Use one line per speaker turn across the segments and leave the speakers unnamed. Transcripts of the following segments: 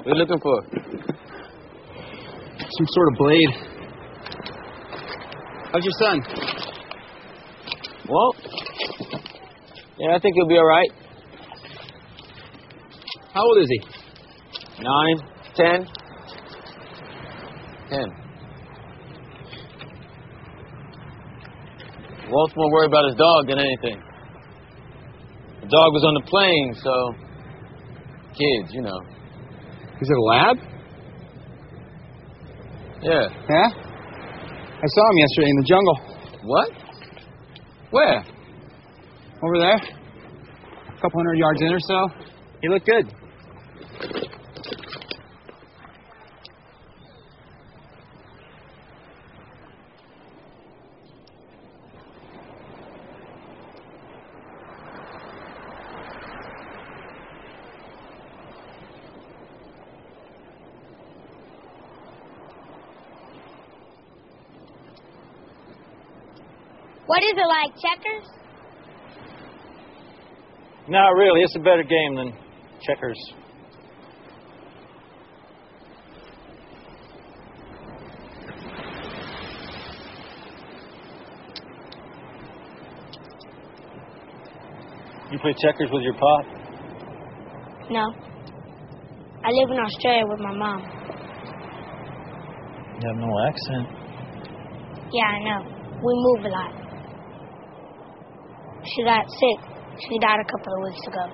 What are you looking for?
Some sort of blade. How's your son?
Well, yeah, I think he'll be all right.
How old is he?
9, 10. 10. Walt's more worried about his dog than anything. The dog was on the plane, so kids, you know.
He's at a lab?
Yeah.
Yeah? I saw him yesterday in the jungle.
What? Where?
Over there. A couple 100 yards in or so. He looked good.
What is it, like checkers?
Not really. It's a better game than checkers. You play checkers with your pop?
No. I live in Australia with my mom.
You have no accent.
Yeah, I know. We move a lot. She got sick. She died a couple of weeks ago.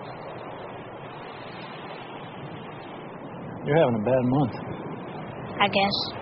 You're having a bad month.
I guess.